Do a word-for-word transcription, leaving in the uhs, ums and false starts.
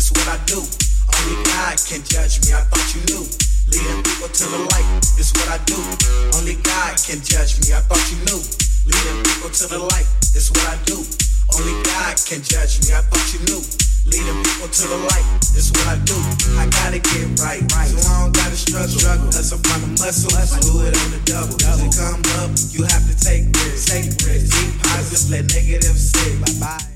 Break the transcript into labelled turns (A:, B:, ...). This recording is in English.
A: it's what I do. Only God can judge me, I thought you knew. Leading people to the light, it's what I do. Only God can judge me, I thought you knew. Leading people to the light, it's what I do. Only God can judge me, I thought you knew. Leading people to the light, it's what I do. I gotta get right, right. So I don't gotta struggle, struggle. Cause I'm from the muscle, I do it on the double. As it come up, you have to take risks, take risks. Be positive, let negative sit. Bye bye.